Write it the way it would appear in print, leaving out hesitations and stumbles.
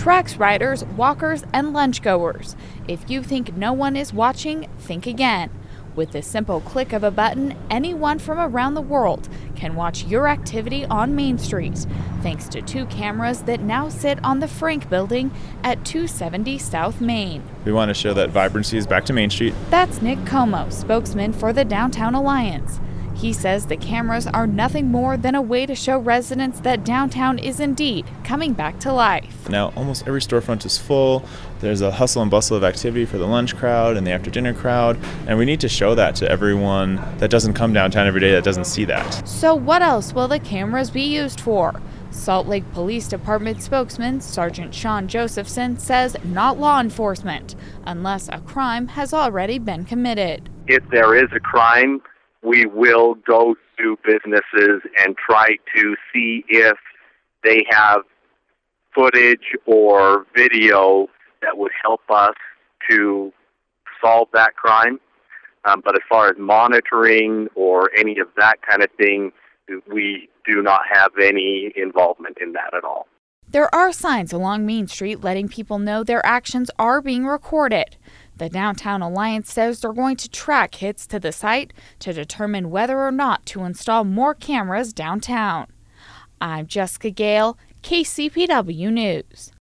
attracts riders, walkers, and lunchgoers. If you think no one is watching, think again. With the simple click of a button, anyone from around the world can watch your activity on Main Street, thanks to 2 cameras that now sit on the Frank Building at 270 South Main. We want to show that vibrancy is back to Main Street. That's Nick Como, spokesman for the Downtown Alliance. He says the cameras are nothing more than a way to show residents that downtown is indeed coming back to life. Now, almost every storefront is full. There's a hustle and bustle of activity for the lunch crowd and the after dinner crowd, and we need to show that to everyone that doesn't come downtown every day, that doesn't see that. So what else will the cameras be used for? Salt Lake Police Department spokesman Sergeant Sean Josephson says not law enforcement, unless a crime has already been committed. If there is a crime, we will go to businesses and try to see if they have footage or video that would help us to solve that crime. But as far as monitoring or any of that kind of thing, we do not have any involvement in that at all. There are signs along Main Street letting people know their actions are being recorded. The Downtown Alliance says they're going to track hits to the site to determine whether or not to install more cameras downtown. I'm Jessica Gale, KCPW News.